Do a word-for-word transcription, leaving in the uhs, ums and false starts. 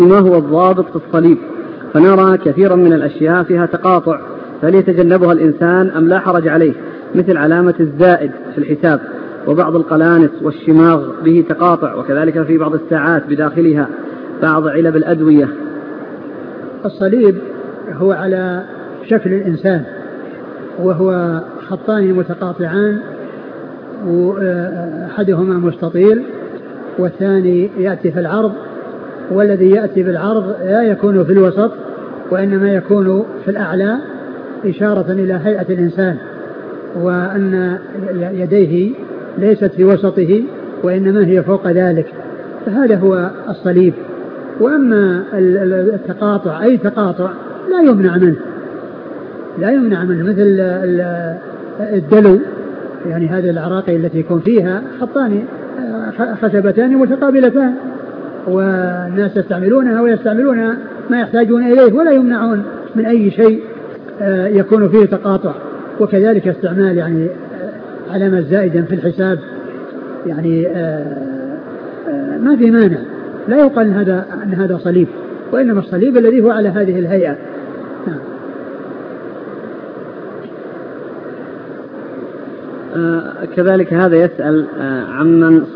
ما هو الضابط في الصليب؟ فنرى كثيرا من الأشياء فيها تقاطع، فليتجنبها الإنسان أم لا حرج عليه؟ مثل علامة الزائد في الحساب، وبعض القلانس والشماغ به تقاطع، وكذلك في بعض الساعات بداخلها بعض علب الأدوية. الصليب هو على شكل الإنسان، وهو خطان متقاطعان، وأحدهما مستطيل والثاني يأتي في العرض، والذي يأتي بالعرض لا يكون في الوسط وإنما يكون في الأعلى، إشارة إلى هيئة الإنسان، وأن يديه ليست في وسطه وإنما هي فوق ذلك، فهذا هو الصليب. وأما التقاطع أي تقاطع لا يمنع منه لا يمنع منه مثل الدلو، يعني هذه العراقي التي يكون فيها خطان خشبتان متقابلتان، والناس يستعملونها ويستعملون ما يحتاجون إليه ولا يمنعون من أي شيء يكون فيه تقاطع. وكذلك استعمال يعني علامة زائدة في الحساب، يعني ما في مانع، لا يقال أن هذا أن هذا صليب، وإنما الصليب الذي هو على هذه الهيئة. آه كذلك هذا يسأل آه عمن